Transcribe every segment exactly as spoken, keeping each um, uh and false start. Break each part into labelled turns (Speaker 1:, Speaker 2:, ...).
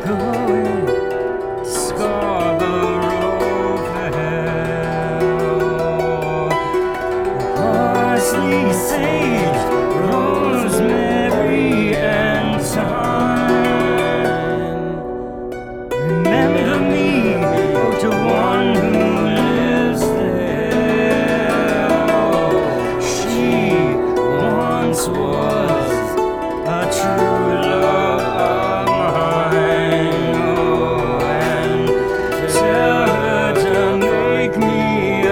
Speaker 1: going to Scarborough Fair. Parsley, sage, rosemary, and thyme. Remember me, oh, to one who lives there. She once was a true love of mine. Oh, and tell her to make me a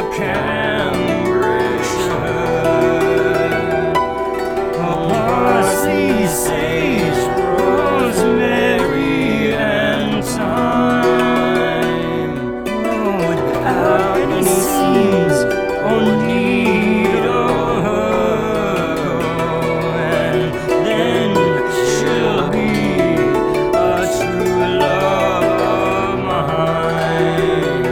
Speaker 1: Cambridgeshire. Oh, parsley, sage, rosemary, and thyme. Oh, without any seams or need of her. And then she'll be a true love of mine.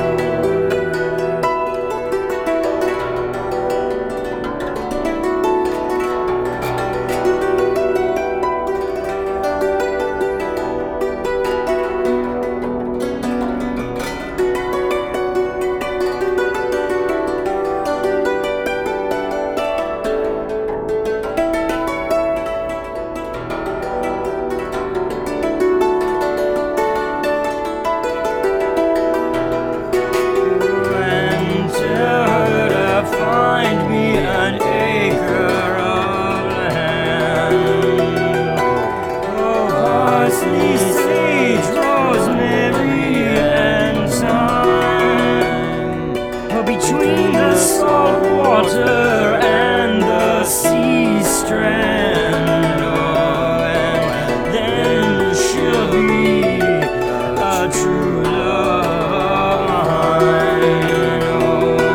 Speaker 1: And tell her to find me an acre of land. Oh, parsley, sage, rosemary, and thyme. Oh, between the salt water and the sea strand. Oh, and then she'll be a true love of mine. Oh,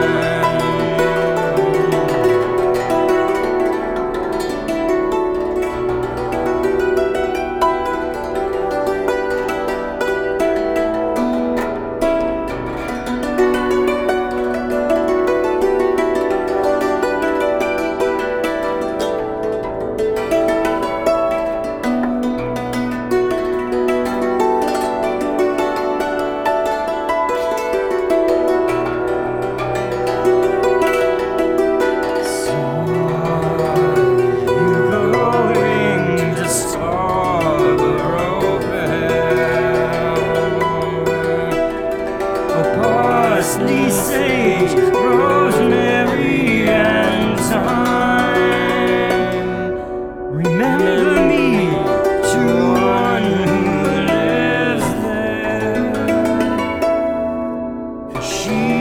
Speaker 1: parsley, sage, rosemary, and thyme. Remember me to one who lives there. 'Cause she